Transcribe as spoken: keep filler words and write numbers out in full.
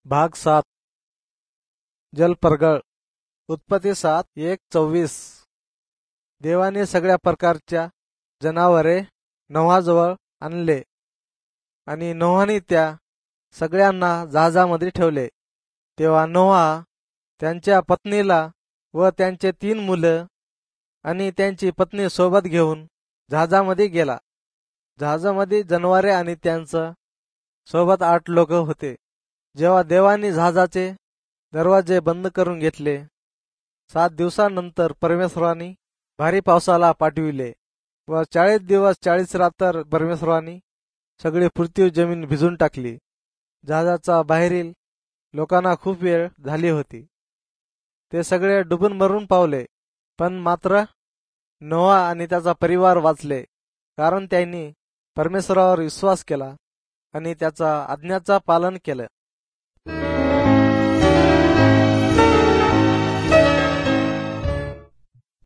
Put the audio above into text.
भाग सात. जलपर्गळ. उत्पत्ती सात एक चोवीस. देवाने सगळ्या प्रकारच्या जनावरे नोहाजवळ आणले आणि नोहाने त्या सगळ्यांना जहाजामध्ये ठेवले. तेव्हा नोहा त्यांच्या पत्नीला व त्यांचे तीन मुलं आणि त्यांची पत्नी सोबत घेऊन जहाजामध्ये गेला. जहाजामध्ये जनावरे आणि त्यांच्या सोबत आठ लोक होते. जेव्हा देवाने जहाजाचे दरवाजे बंद करून घेतले, सात दिवसानंतर परमेश्वराने भारी पावसाला पाठविले व चाळीस दिवस चाळीस रात्र परमेश्वराने सगळी पृथ्वी जमीन भिजून टाकली. जहाजाचा बाहेरील लोकांना खूप वेळ झाली होती. ते सगळे डुबून मरून पावले, पण मात्र नोहा आणि त्याचा परिवार वाचले, कारण त्यांनी परमेश्वरावर विश्वास केला आणि त्याचा आज्ञाचा पालन केलं.